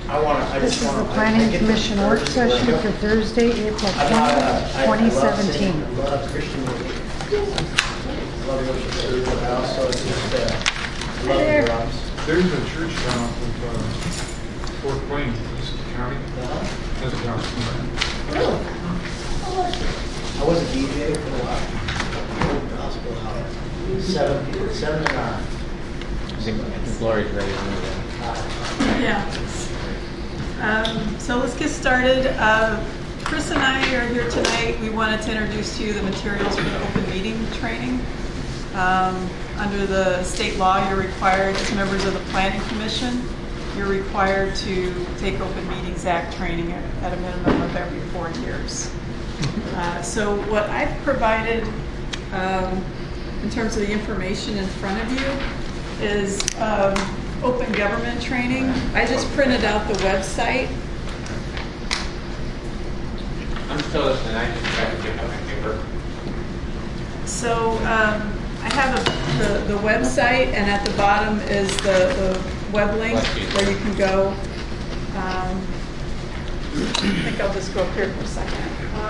This is the Planning Commission work session for Thursday, April 20th, 2017. I love Christian music. I love worship at the house, so it's just, I love the drums. There's a church down off of Fort Wayne, East County. Has a gospel band. Really? I was a DJ for a while. Old gospel hour. 7 people, 7 to 9. I think Lori's ready to move in. Yeah. So let's get started. Chris and I are here tonight. We wanted to introduce to you the materials for the open meeting training. Under the state law, you're required, as members of the Planning Commission, you're required to take Open Meetings Act training at a minimum of every 4 years. So what I've provided in terms of the information in front of you is open government training. I just printed out the website. I'm still listening. I just tried to get my paper. So I have the website, and at the bottom is the web link where you can go. I think I'll just go up here for a second.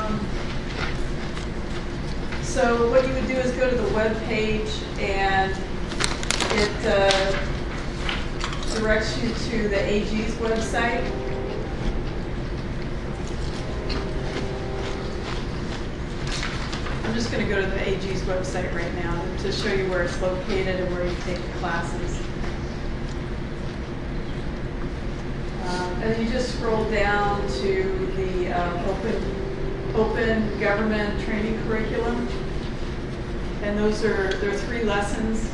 So what you would do is go to the web page, and it directs you to the AG's website. I'm just going to go to the AG's website right now to show you where it's located and where you take the classes. And then you just scroll down to the open government training curriculum. And there are 3 lessons.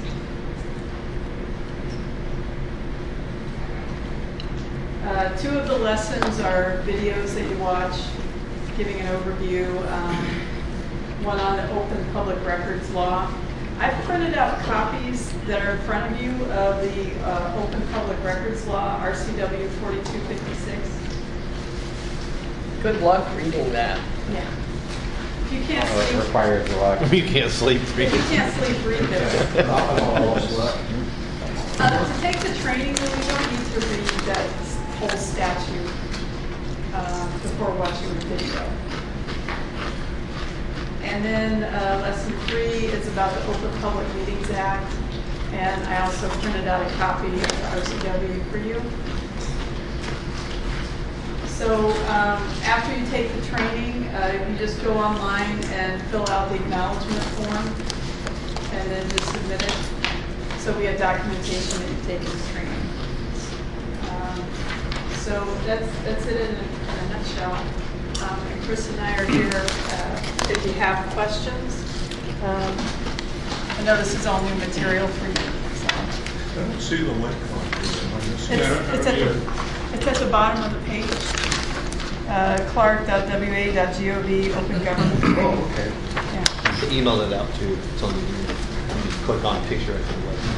Two of the lessons are videos that you watch giving an overview. One on the open public records law. I've printed out copies that are in front of you of the open public records law, RCW 4256. Good luck reading that. Yeah. If you can't It sleep, requires a lot. You can't sleep. if you can't sleep, read this. To take the training, though, you don't need to read that whole statute before watching the video. And then lesson 3 is about the Open Public Meetings Act, and I also printed out a copy of the RCW for you. So after you take the training, you just go online and fill out the acknowledgement form, and then just submit it. So we have documentation that you've taken this training. So that's it in a nutshell. And Chris and I are here if you have questions. I know this is all new material for you. So. I don't see the link on It's at the bottom of the page. Clark.wa.gov, open government. Oh, okay. Yeah. They emailed it out too. It's on the you just click on picture at the website.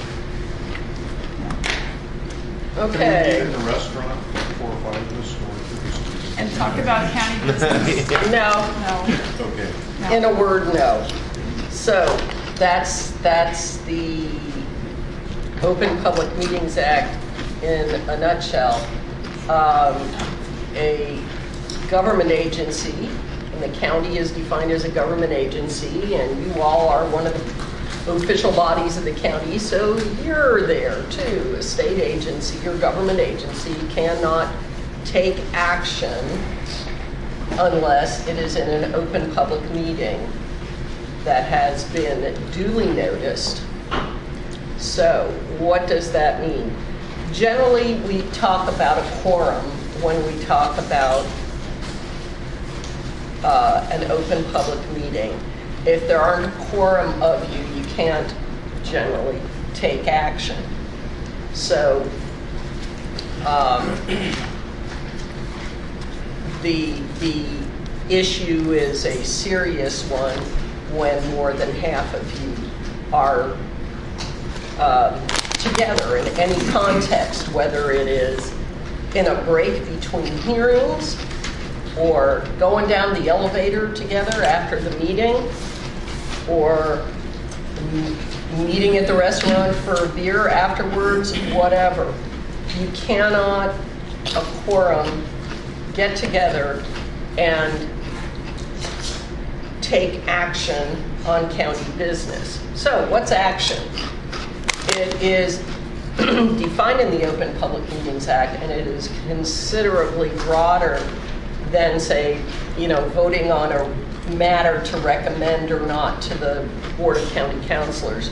Okay. In the restaurant, 4 or 5 of us, or And talk about county business. No. No. okay. No. In a word, no. So that's the Open Public Meetings Act in a nutshell. A government agency, and the county is defined as a government agency, and you all are one of the official bodies of the county, so you're there too. A state agency, your government agency cannot take action unless it is in an open public meeting that has been duly noticed. So what does that mean? Generally, we talk about a quorum when we talk about an open public meeting. If there aren't a quorum of you, you can't generally take action. So the issue is a serious one when more than half of you are together in any context, whether it is in a break between hearings or going down the elevator together after the meeting or meeting at the restaurant for a beer afterwards, whatever. You cannot a quorum get together and take action on county business. So what's action? It is defined in the Open Public Meetings Act, and it is considerably broader than, say, voting on a matter to recommend or not to the Board of County Councilors.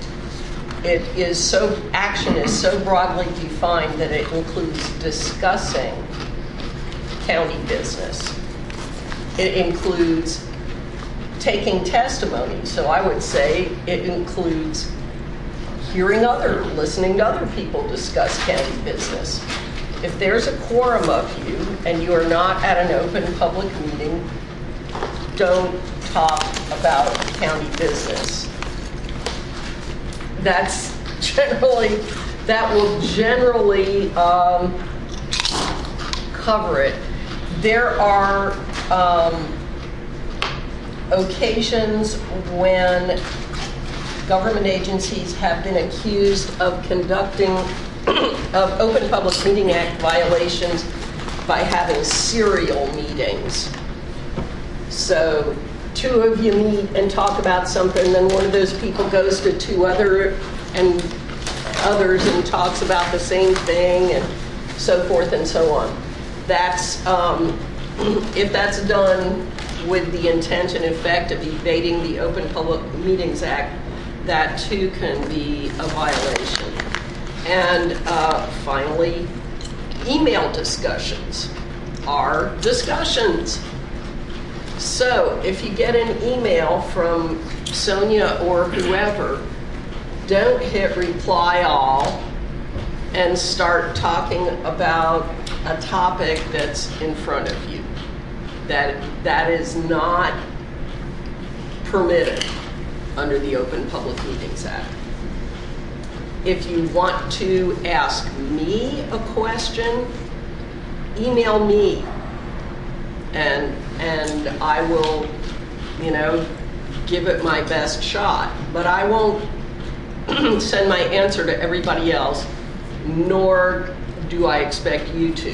Action is so broadly defined that it includes discussing county business. It includes taking testimony. So I would say it includes listening to other people discuss county business. If there's a quorum of you and you are not at an open public meeting, don't talk about county business. That will generally cover it. There are occasions when government agencies have been accused of conducting of Open Public Meeting Act violations by having serial meetings. So 2 of you meet and talk about something, then one of those people goes to 2 others and talks about the same thing, and so forth and so on. That's if that's done with the intent and effect of evading the Open Public Meetings Act, that too can be a violation. And finally, email discussions are discussions. So if you get an email from Sonia or whoever, don't hit reply all and start talking about a topic that's in front of you. That is not permitted under the Open Public Meetings Act. If you want to ask me a question, email me, and I will, give it my best shot. But I won't send my answer to everybody else, nor do I expect you to.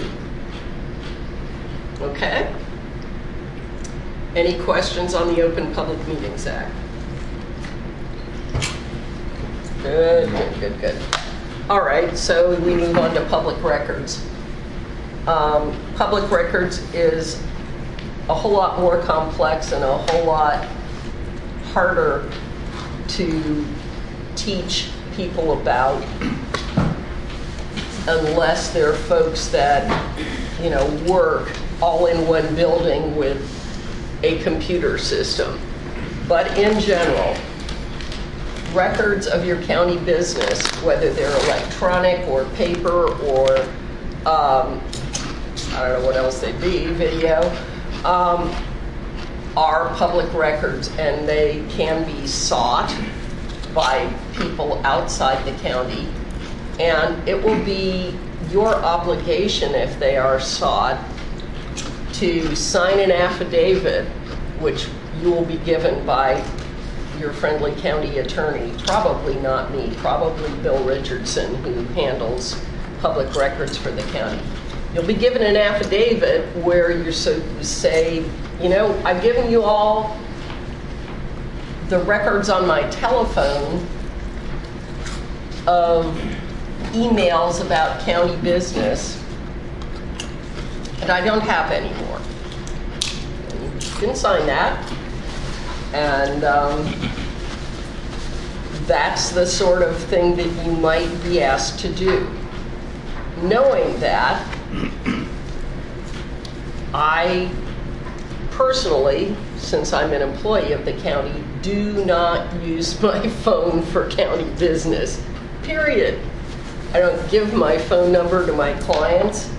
Okay? Any questions on the Open Public Meetings Act? Good. All right, so we move on to public records. Public records is a whole lot more complex and a whole lot harder to teach people about unless they're folks that, work all in one building with a computer system. But in general, records of your county business, whether they're electronic or paper or I don't know what else they'd be, video, are public records, and they can be sought by people outside the county. And it will be your obligation, if they are sought, to sign an affidavit, which you will be given by your friendly county attorney, probably not me, probably Bill Richardson, who handles public records for the county. You'll be given an affidavit where you say, I've given you all the records on my telephone of emails about county business, and I don't have any more. You can sign that. And that's the sort of thing that you might be asked to do. Knowing that, I personally, since I'm an employee of the county, do not use my phone for county business, period. I don't give my phone number to my clients.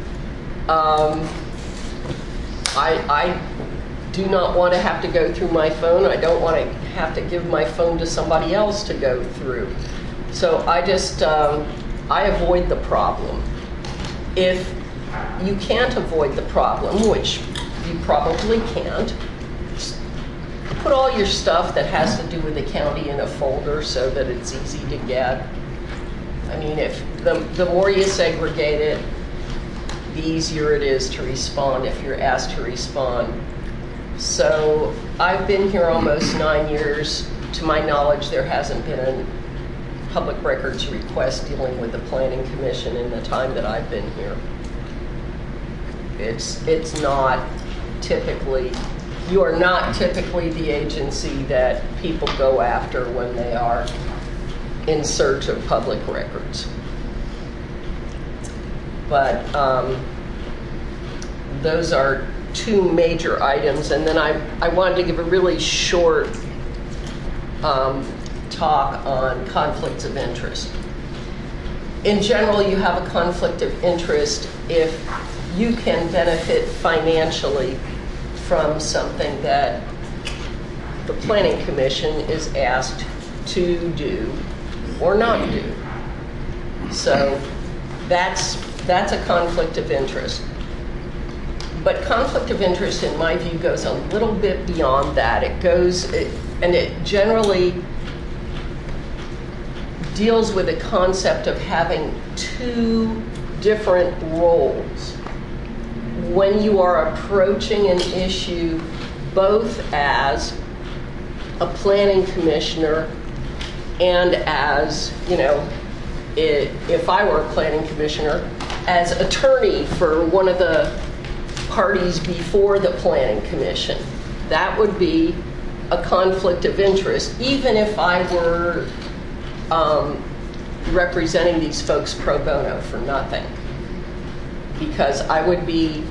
I do not want to have to go through my phone. I don't want to have to give my phone to somebody else to go through. So I just, I avoid the problem. If you can't avoid the problem, which you probably can't, put all your stuff that has to do with the county in a folder so that it's easy to get. I mean, if the more you segregate it, the easier it is to respond if you're asked to respond. So I've been here almost 9 years. To my knowledge, there hasn't been a public records request dealing with the Planning Commission in the time that I've been here. It's not typically, you are not typically the agency that people go after when they are in search of public records. But those are two major items. And then I wanted to give a really short talk on conflicts of interest. In general, you have a conflict of interest if you can benefit financially from something that the Planning Commission is asked to do or not do. So that's a conflict of interest. But conflict of interest, in my view, goes a little bit beyond that. It generally deals with the concept of having two different roles when you are approaching an issue both as a planning commissioner and as, if I were a planning commissioner, as attorney for one of the parties before the Planning Commission. That would be a conflict of interest, even if I were representing these folks pro bono for nothing. Because I would be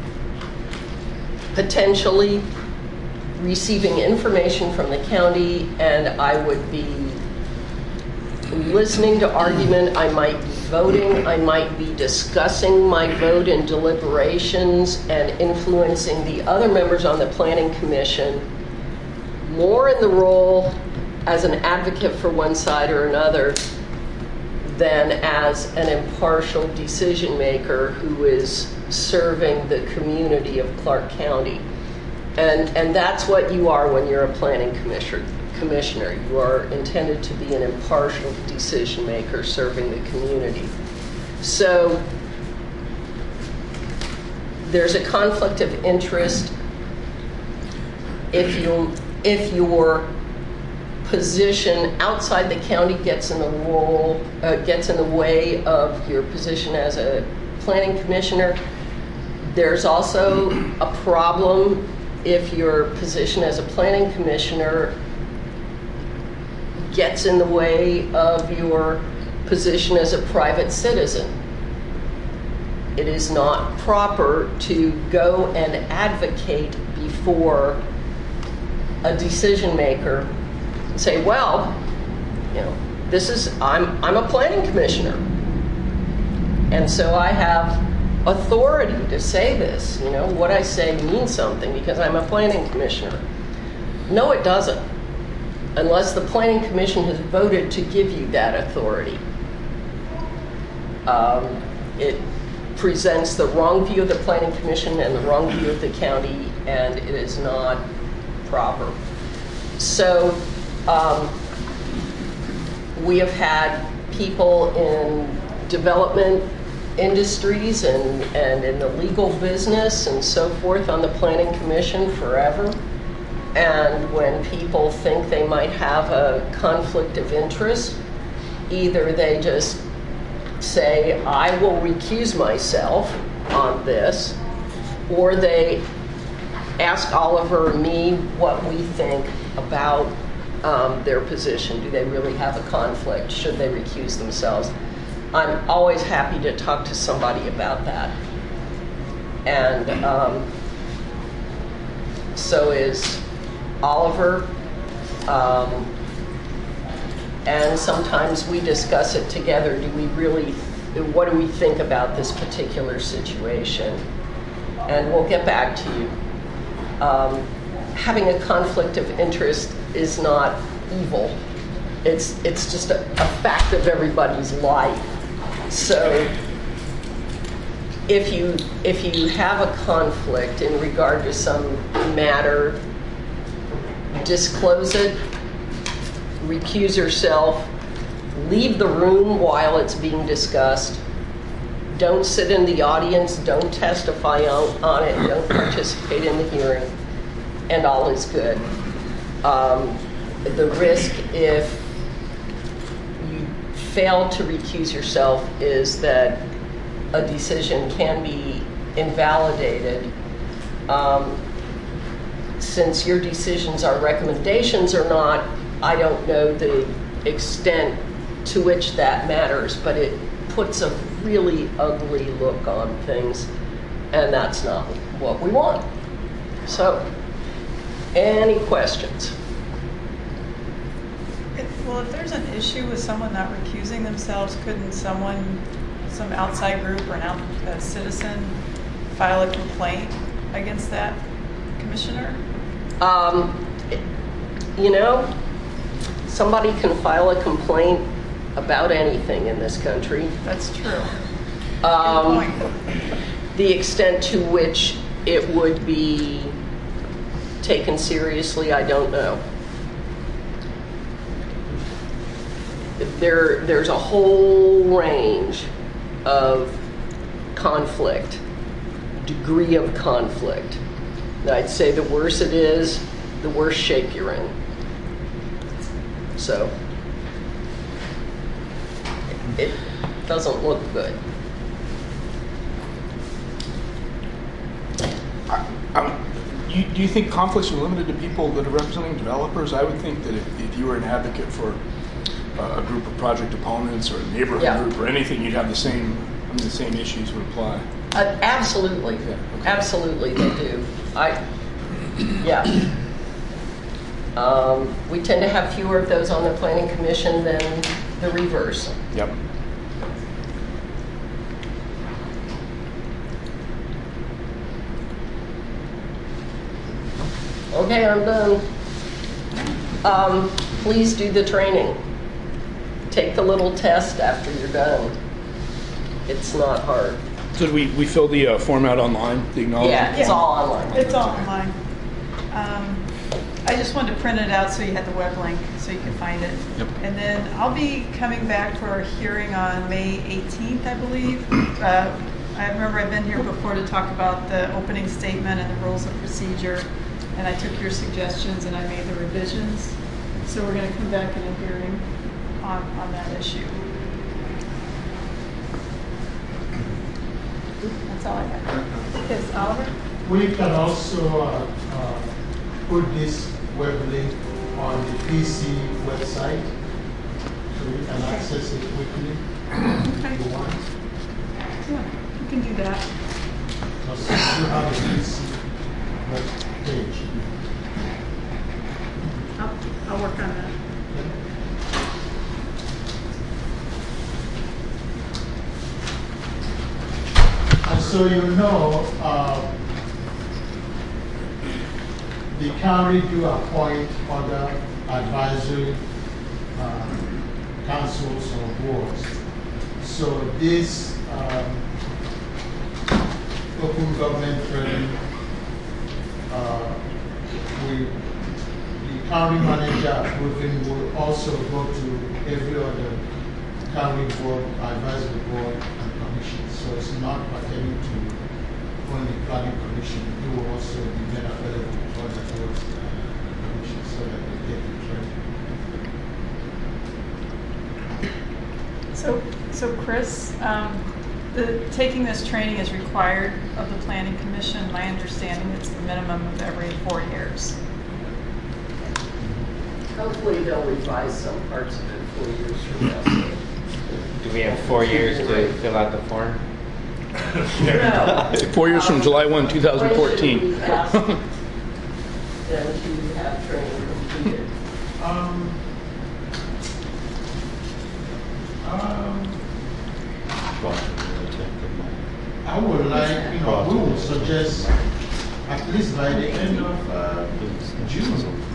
potentially receiving information from the county, and I would be listening to argument. I might be voting. I might be discussing my vote in deliberations and influencing the other members on the Planning Commission, more in the role as an advocate for one side or another than as an impartial decision maker who is serving the community of Clark County. And that's what you are when you're a planning commissioner. You are intended to be an impartial decision maker serving the community. So there's a conflict of interest if your position outside the county gets in the way of your position as a planning commissioner. There's also a problem if your position as a planning commissioner gets in the way of your position as a private citizen. It is not proper to go and advocate before a decision maker and say, well, I'm a planning commissioner, and so I have authority to say this. What I say means something because I'm a planning commissioner. No, it doesn't, unless the Planning Commission has voted to give you that authority. It presents the wrong view of the Planning Commission and the wrong view of the county, and it is not proper. So we have had people in development industries and in the legal business and so forth on the Planning Commission forever. And when people think they might have a conflict of interest, either they just say, I will recuse myself on this, or they ask Oliver or me what we think about their position. Do they really have a conflict? Should they recuse themselves? I'm always happy to talk to somebody about that. And so is Oliver. And sometimes we discuss it together. What do we think about this particular situation? And we'll get back to you. Having a conflict of interest is not evil. It's just a fact of everybody's life. So if you have a conflict in regard to some matter, disclose it, recuse yourself, leave the room while it's being discussed, don't sit in the audience, don't testify on it, don't participate in the hearing, and all is good. The risk if you fail to recuse yourself is that a decision can be invalidated. Since your decisions are recommendations or not, I don't know the extent to which that matters, but it puts a really ugly look on things, and that's not what we want. So, any questions? Well, if there's an issue with someone not recusing themselves, couldn't someone, some outside group or a citizen, file a complaint against that commissioner? You know, somebody can file a complaint about anything in this country. That's true. Good point. The extent to which it would be taken seriously, I don't know. There's a whole range of conflict, degree of conflict. And I'd say the worse it is, the worse shape you're in. So, it doesn't look good. Do you think conflicts are limited to people that are representing developers? I would think that if you were an advocate for a group of project opponents or a neighborhood group or anything, you'd have the same issues would apply. Absolutely. Yeah, okay. Absolutely, they do. We tend to have fewer of those on the Planning Commission than the reverse. Yep. Okay, I'm done. Please do the training. Take the little test after you're done. It's not hard. So do we fill the form out online, the acknowledgement? Yeah, it's all online. It's all online. I just wanted to print it out so you had the web link so you can find it. Yep. And then I'll be coming back for our hearing on May 18th, I believe. I remember I've been here before to talk about the opening statement and the rules of procedure, and I took your suggestions and I made the revisions. So we're going to come back in a hearing on that issue. That's all I got. Yes, Oliver? We can also put this web link on the PC website so you can access it quickly Okay. if you want. Yeah, you can do that. Because you have a PC web page. I'll work on that. And so you know, the county do appoint other advisory councils or boards. So this open government training, the county manager approving will also go to every other county board, advisory board, and commission. So it's not pertaining to only planning commission. It will also be made available to other boards and commission so that they get the training. So Chris, taking this training is required of the Planning Commission. My understanding it's the minimum of every 4 years. Hopefully they'll revise some parts of it 4 years from now. Do we have 4 years to fill out the form? No. 4 years from July 1, 2014. When should we ask them to have training completed? I would like, we would suggest at least by the end of June,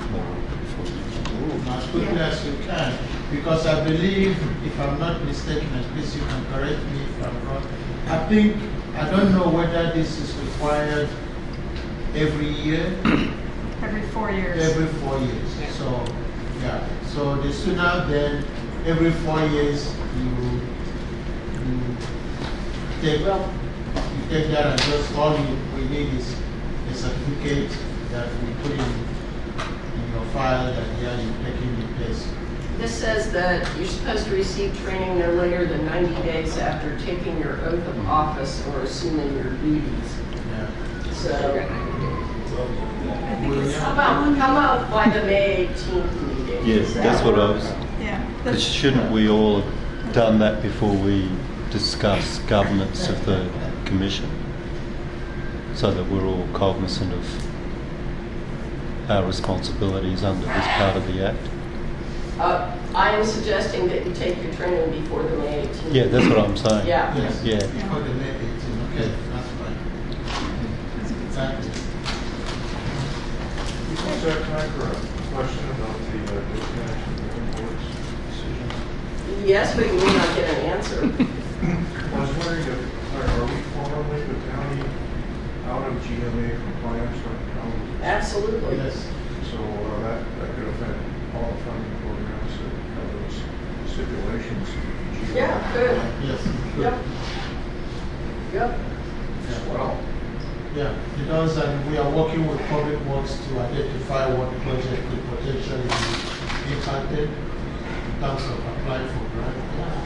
as quickly as you can, because I believe, if I'm not mistaken, and please you can correct me if I'm wrong, I don't know whether this is required every year. Every 4 years. Every 4 years. So, yeah. So the sooner then, every 4 years, you take that and just all we need is a certificate that we put in your file that yeah, you're taking the test. This says that you're supposed to receive training no later than 90 days after taking your oath of office or assuming your duties. Yeah. So, think it's how about by the May 18th meeting? Yes, Is that that's what I work? was. Yeah. But shouldn't we all have done that before we discuss governance of the commission, so that we're all cognizant of our responsibilities under this part of the Act? I am suggesting that you take your training before the May 18th. Yeah, that's what I'm saying. Yeah. Yes. Yeah. Before the May 18th. Okay, that's fine. Exactly. Can I ask a question about the disconnection of the board's decision? Yes, but you may not get an answer. I was wondering if, are we formally the county out of GMA compliance right now? Absolutely. Yes. So that could affect all the funding programs that have those stipulations. Yeah, good. Yes. Yep. Yep. Well, Yeah, because we are working with Public Works to identify what project could potentially be impacted in terms of applying for grant.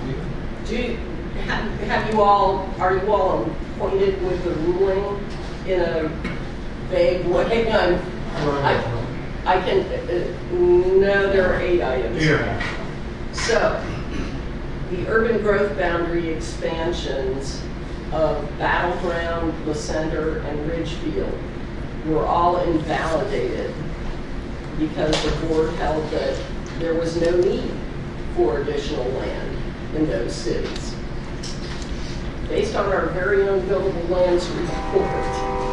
Are you all acquainted with the ruling in a vague way? I can, no, there are 8 items. yeah. So, the urban growth boundary expansions of Battleground, Lecenter, and Ridgefield were all invalidated because the board held that there was no need for additional land in those cities. Based on our very own buildable lands report.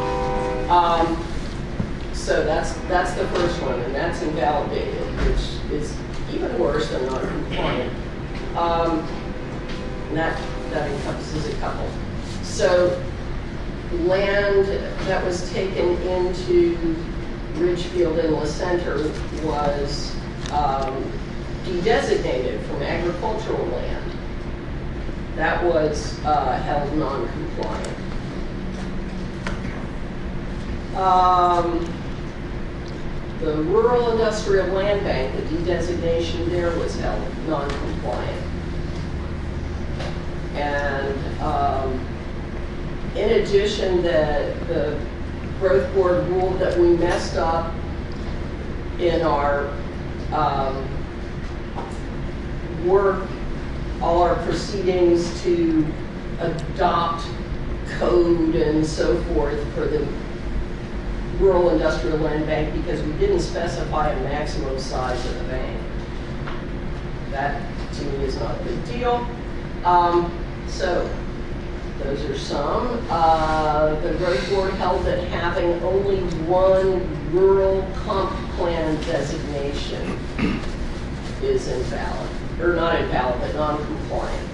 So that's the first one, and that's invalidated, which is even worse than non-compliant. And that encompasses a couple. So land that was taken into Ridgefield and Lecenter was de-designated from agricultural land. That was held non-compliant. The Rural Industrial Land Bank, the de-designation there was held non-compliant. And in addition, the growth board ruled that we messed up in our work, all our proceedings to adopt code and so forth for the Rural Industrial Land Bank because we didn't specify a maximum size of the bank. That, to me, is not a big deal. So, those are some. The growth board held that having only one rural comp plan designation is invalid, or not invalid, but non-compliant.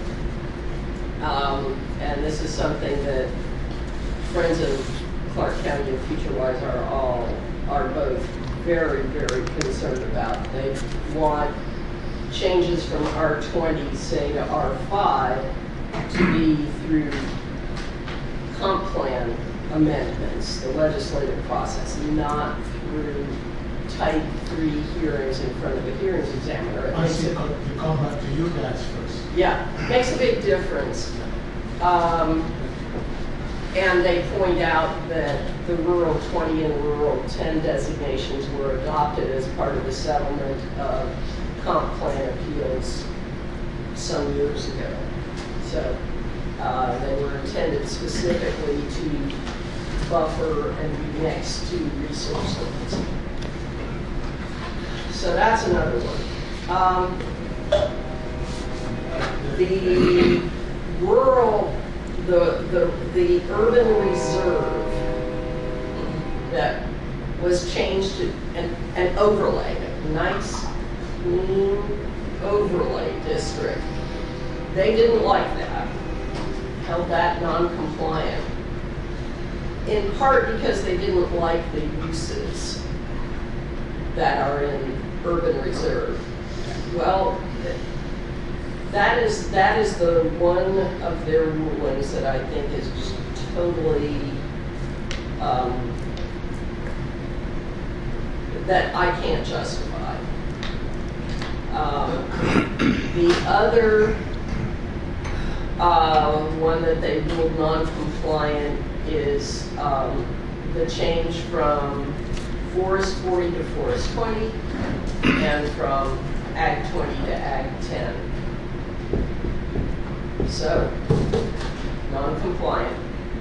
And this is something that Friends of Clark County and FutureWise are both very, very concerned about. They want changes from R20, say, to R5 to be through comp plan amendments, the legislative process, not through type 3 hearings in front of a hearings examiner. I see, to come back to you guys first. Yeah, makes a big difference. And they point out that the Rural 20 and Rural 10 designations were adopted as part of the settlement of comp plan appeals some years ago. So they were intended specifically to buffer and be next to resource limits. So that's another one. The rural, the urban reserve that was changed to an overlay, a nice, clean overlay district. They didn't like that, held that non-compliant, in part because they didn't like the uses that are in urban reserve. Well, That is the one of their rulings that I think is just totally, that I can't justify. The other one that they ruled non-compliant is the change from Forest 40 to Forest 20 and from Ag 20 to Ag 10. So, non-compliant.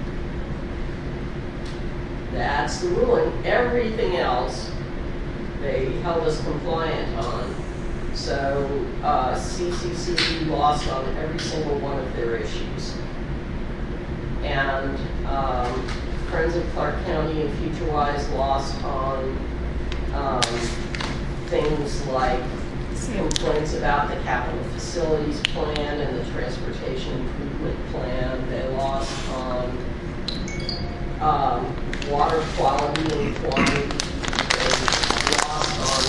That's the ruling. Everything else they held us compliant on. So CCC lost on every single one of their issues. And Friends of Clark County and FutureWise lost on things like complaints about the capital facilities plan and the transportation improvement plan. They lost on water quality and quantity. They lost on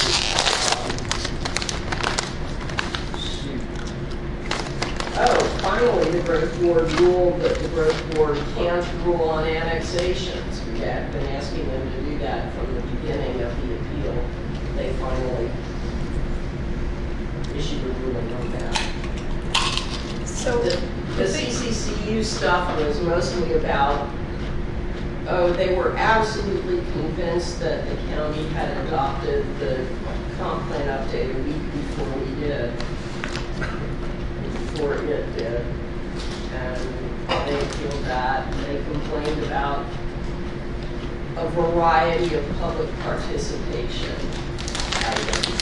finally, the Growth Board ruled that the Growth Board can't rule on annexations. We had been asking them to do that from the beginning of the appeal. They finally issued a ruling on that. So the CCCU stuff was mostly about, they were absolutely convinced that the county had adopted the comp plan update a week before we did. Before it did. And they appealed that. And they complained about a variety of public participation items.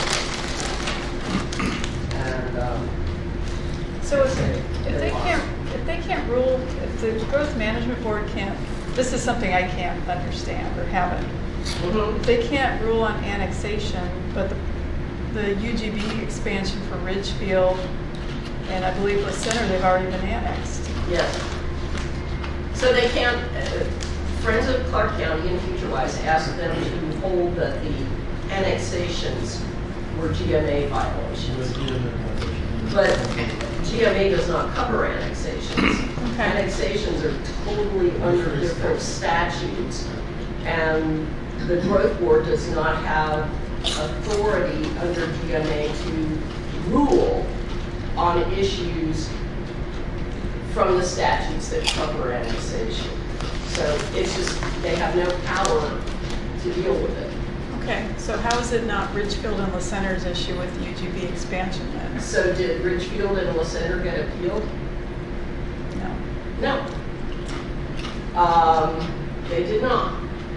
And so if they can't rule, if the Growth Management Board can't, this is something I can't understand or haven't. If they can't rule on annexation, but the UGB expansion for Ridgefield and I believe the center, they've already been annexed. Yes. So they can't, Friends of Clark County and FutureWise asked them to hold that the annexations were GMA violations. But GMA does not cover annexations. Okay. Annexations are totally under different statutes. And the Growth Board does not have authority under GMA to rule on issues from the statutes that cover annexation. So it's just, they have no power to deal with it. Okay, so how is it not Ridgefield and La Center's issue with the UGB expansion then? So did Ridgefield and La Center get appealed? No. No. They did not.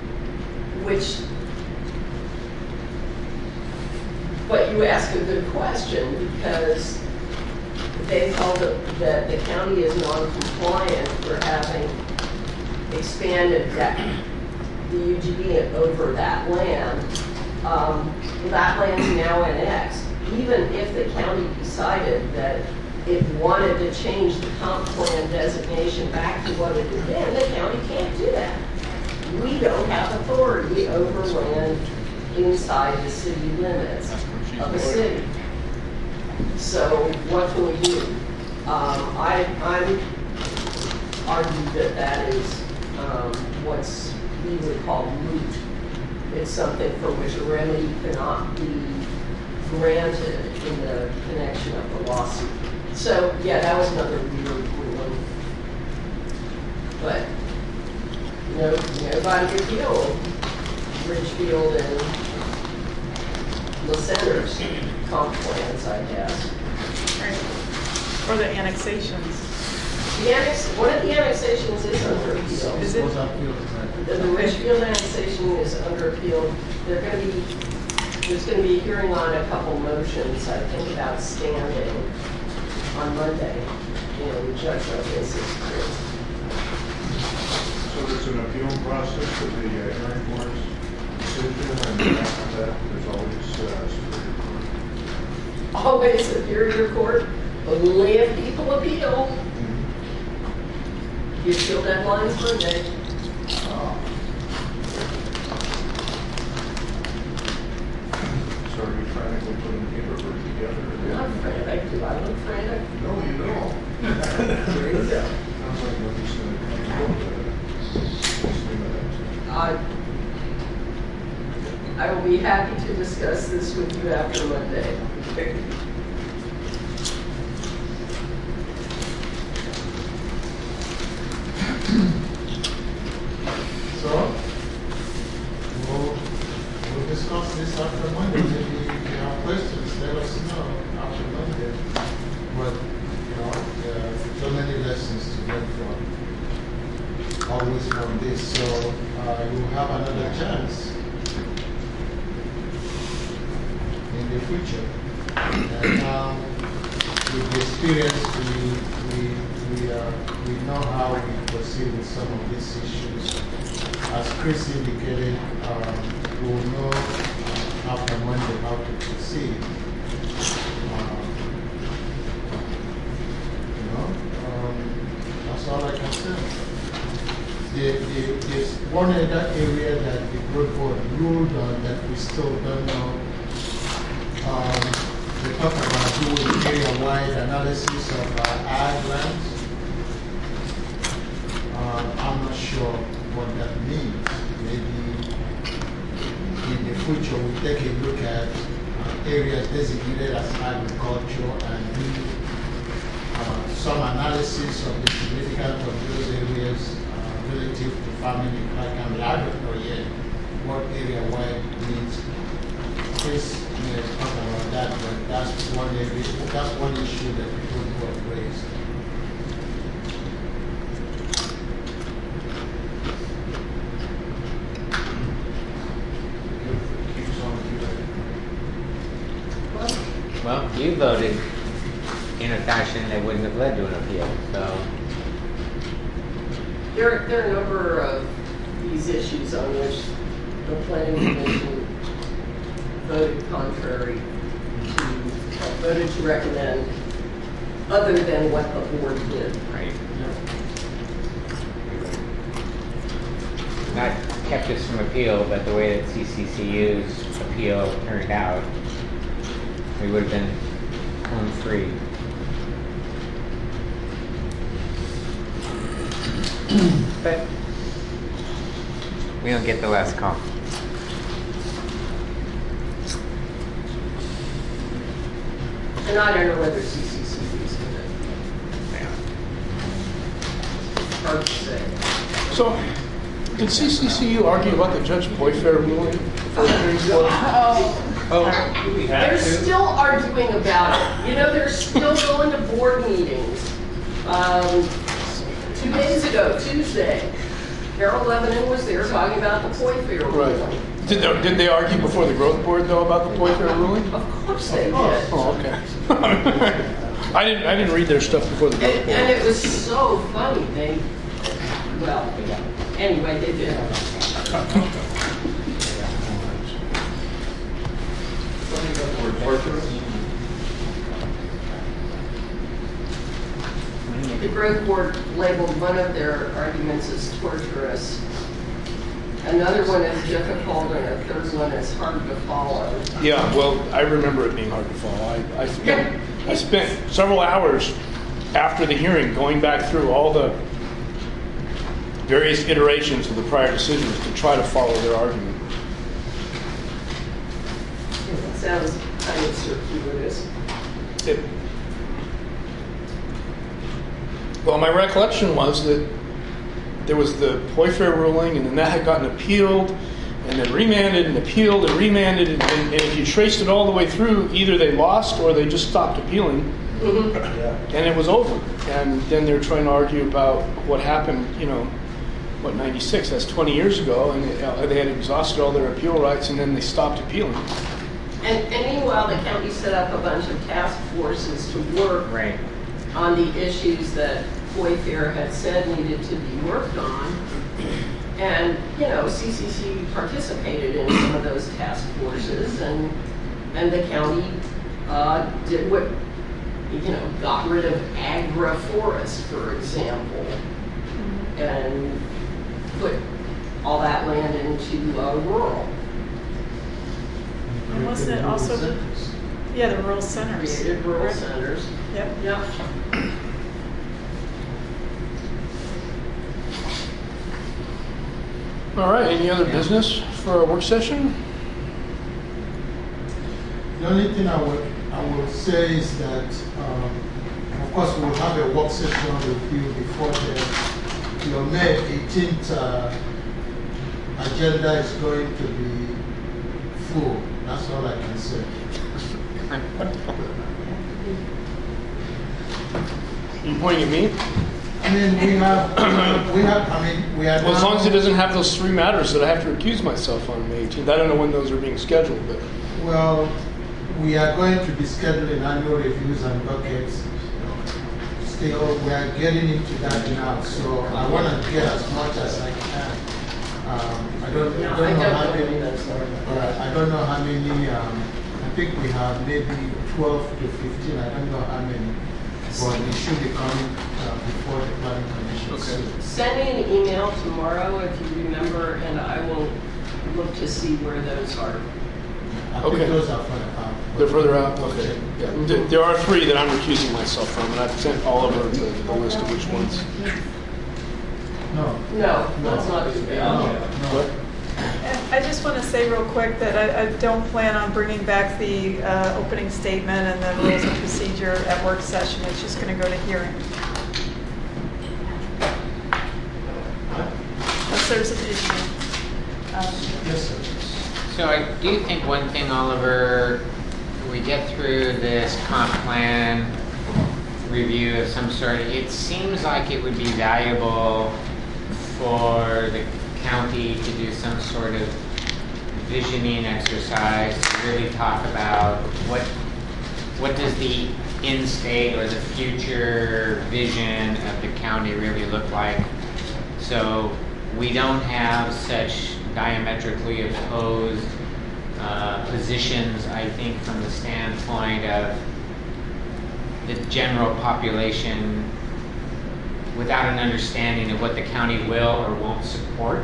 But you ask a good question because they felt that the county is non-compliant for having expanded the UGB over that land. That land's now annexed. Even if the county decided that it wanted to change the comp plan designation back to what it had been, the county can't do that. We don't have authority over land inside the city limits of a city. So what can we do? I'm argued that is what's we would call moot. It's something for which a remedy cannot be granted in the connection of the lawsuit. So yeah, that was another weird ruling. But nobody appealed Ridgefield and La Center's comp plans, I guess. Right. Or the annexations. One of the annexations is under appeal. Is it? The Ridgefield annexation is under appeal. There's going to be a hearing on a couple motions, I think, about standing on Monday in Judge Lopez's hearing. So there's an appeal process for the hearing board's decision, and after that, there's always Superior Court. Always Superior Court, only if people appeal. The appeal deadline is Monday. So are you trying to put them paperwork together? I'm not frantic. Do I look frantic? I will be happy to discuss this with you after Monday. So, we'll discuss this after Monday. Maybe if you have questions, let us know after Monday. But, you know, there are so many lessons to learn from, always from this. So, you will have another chance in the future. And now, with the experience, we know how we proceed with some of these issues. As Chris indicated, we will know after Monday how to proceed. That's all I can say. There's one other area that the growth board ruled on that we still don't know. They talk about doing area-wide analysis of ag lands. I'm not sure what that means. Maybe in the future we'll take a look at areas designated as agriculture and do some analysis of the significance of those areas relative to farming in Clark County. I don't know yet what area-wide means. Chris may talk about that, but that's one area, that's one issue that people who have raised. Well, you voted in a fashion that wouldn't have led to an appeal, so. There are a number of these issues on which the Planning Commission voted contrary to, voted to recommend, other than what the board did. Right. Not kept us from appeal, but the way that CCCU's appeal turned out, we would have been home free. But we don't get the last call. And I don't know whether CCC is going to. Hard to say. So, did CCCU argue about the Judge Boyfair ruling? They're still arguing about it. You know, they're still going to board meetings. 2 days ago, Tuesday, Carol Lebanon was there talking about the Poyfair ruling. Right. Did they argue before the growth board though about the Poyfair ruling? Of course they did. Oh, okay. I didn't read their stuff before the growth board. And it was so funny. Anyway, they did. The growth board labeled one of their arguments as torturous. Another one is difficult, and a third one is hard to follow. Yeah, well, I remember it being hard to follow. I spent several hours after the hearing going back through all the various iterations of the prior decisions to try to follow their argument. It sounds kind of circuitous. Well, my recollection was that there was the Poyfair ruling, and then that had gotten appealed, and then remanded and appealed and remanded, and if you traced it all the way through, either they lost or they just stopped appealing, and it was over. And then they're trying to argue about what happened, 96, that's 20 years ago, and they had exhausted all their appeal rights, and then they stopped appealing. And meanwhile, the county set up a bunch of task forces to work Right. on the issues that Poyfair had said needed to be worked on. And, CCC participated in some of those task forces, and the county did what, got rid of agroforest, for example, and put all that land into rural. And wasn't it also the rural centers? Created rural Right. centers. Yep. Yeah. All right, any other business for our work session? The only thing I would say is that, of course, we will have a work session with you before your May 18th agenda is going to be full. That's all I can say. You pointing at me? I mean, we have, we are Well, as long as it now- doesn't have those 3 matters that I have to recuse myself on May 18th. I don't know when those are being scheduled, but Well, we are going to be scheduling annual reviews and buckets. Still, we are getting into that now, so I want to get as much as I can. I don't know how many. I don't know how many. I think we have maybe 12 to 15. I don't know how many, but they should be coming before the planning commission. Okay. Send me an email tomorrow if you remember, and I will look to see where those are. I think Okay. those are further out. they're further out? Okay. Yeah. There are 3 that I'm recusing myself from, and I've sent Oliver the list of which ones. No. No, that's not too bad. What? And I just want to say real quick that I don't plan on bringing back the opening statement and the rules of procedure at work session. It's just going to go to hearing. Unless there's an issue. Yes, sir. So I do think one thing, Oliver, we get through this comp plan review of some sort, it seems like it would be valuable for the county to do some sort of visioning exercise to really talk about what does the in-state or the future vision of the county really look like. So we don't have such diametrically opposed positions, I think, from the standpoint of the general population without an understanding of what the county will or won't support.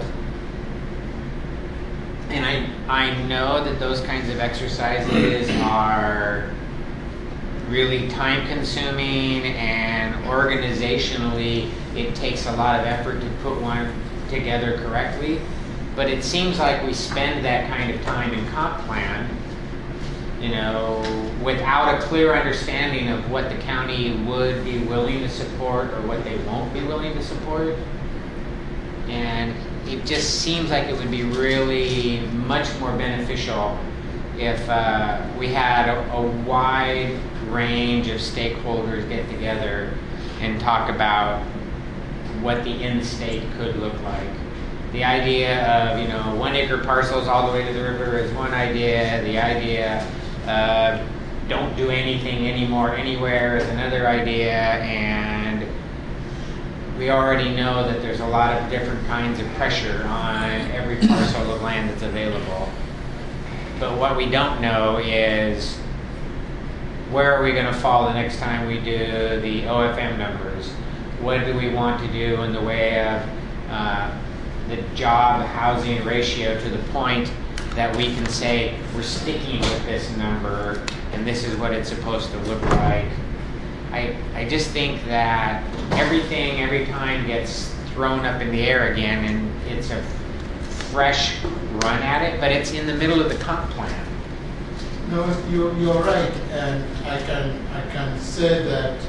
And I know that those kinds of exercises are really time consuming, and organizationally it takes a lot of effort to put one together correctly. But it seems like we spend that kind of time in comp plan, you know, without a clear understanding of what the county would be willing to support or what they won't be willing to support. And it just seems like it would be really much more beneficial if we had a wide range of stakeholders get together and talk about what the in-state could look like. The idea of, you know, 1 acre parcels all the way to the river is one idea. The idea of don't do anything anymore anywhere is another idea. And we already know that there's a lot of different kinds of pressure on every parcel of land that's available. But what we don't know is where are we going to fall the next time we do the OFM numbers? What do we want to do in the way of the job housing ratio to the point that we can say we're sticking with this number and this is what it's supposed to look like. I just think that everything every time gets thrown up in the air again, and it's a fresh run at it, but it's in the middle of the comp plan. No, you're right, and I can say that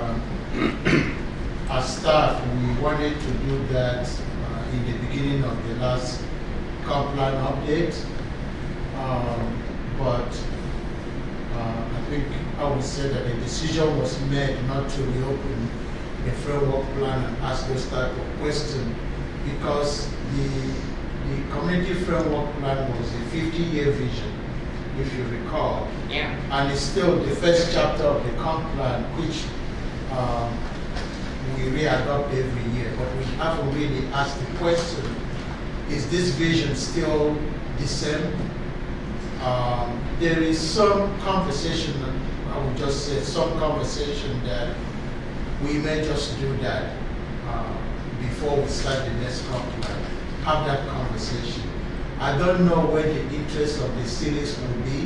as staff, we wanted to do that in the beginning of the last comp plan update, but I think I would say that the decision was made not to reopen the framework plan and ask those type of questions because the community framework plan was a 50-year vision, if you recall. Yeah. And it's still the first chapter of the comp plan, which we re-adopt every year, but we haven't really asked the question, is this vision still the same? There is some conversation, I would just say some conversation that we may just do that before we start the next comp plan. Have that conversation. I don't know where the interest of the cities will be.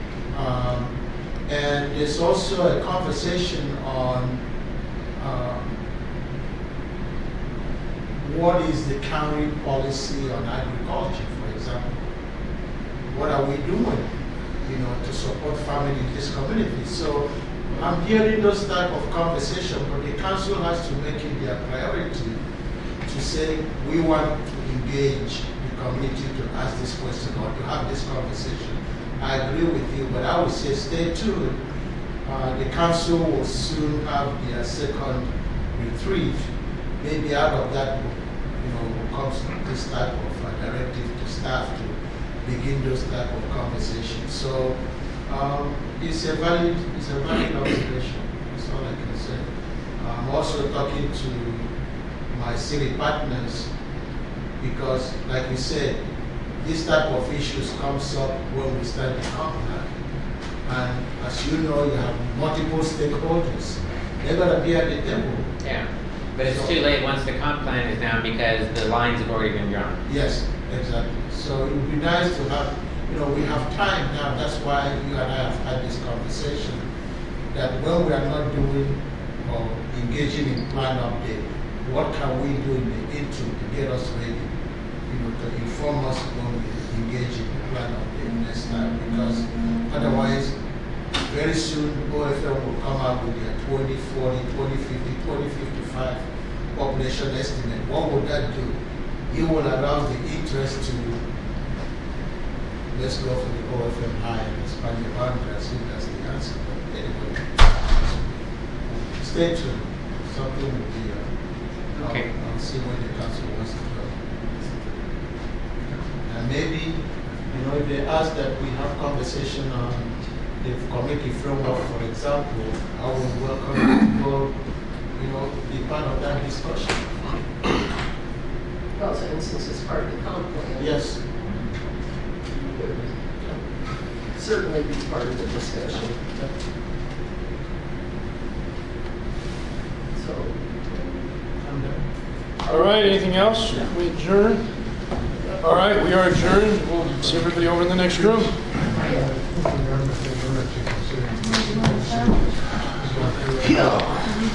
And there's also a conversation on what is the county policy on agriculture, for example? What are we doing, to support family in this community? So I'm hearing those type of conversation, but the council has to make it their priority to say we want to engage the community to ask this question or to have this conversation. I agree with you, but I would say stay tuned. The council will soon have their second retreat. Maybe out of that, comes this type of directive to staff to begin those type of conversations. So it's a valid observation. That's all I can say. I'm also talking to my city partners because, like we said, this type of issues comes up when we start the compact. And as you know, you have multiple stakeholders. They're going to be at the table. Yeah, but it's too late once the comp plan is down because the lines have already been drawn. Yes, exactly. So it would be nice to have, we have time now. That's why you and I have had this conversation. That when we are not doing or engaging in plan update, what can we do in the interim to get us ready, to inform us when we engage in the plan update next time? Because otherwise, very soon OFM will come out with their 2040, 2050, 2055 population estimate. What would that do? It will arouse the interest to, let's go for the OFM high and expand the boundary. I think that's the answer. But anyway, stay tuned. Something will be, Okay. I'll see where the council wants to go. And maybe, if they ask that we have conversation on the committee framework, for example, I would welcome people, be part of that discussion. Well, for instance, it's part of the comp plan. Yes. Certainly be part of the discussion. So, I'm done. All right, anything else? We adjourn? All right, we are adjourned. We'll see everybody over in the next room. Yeah.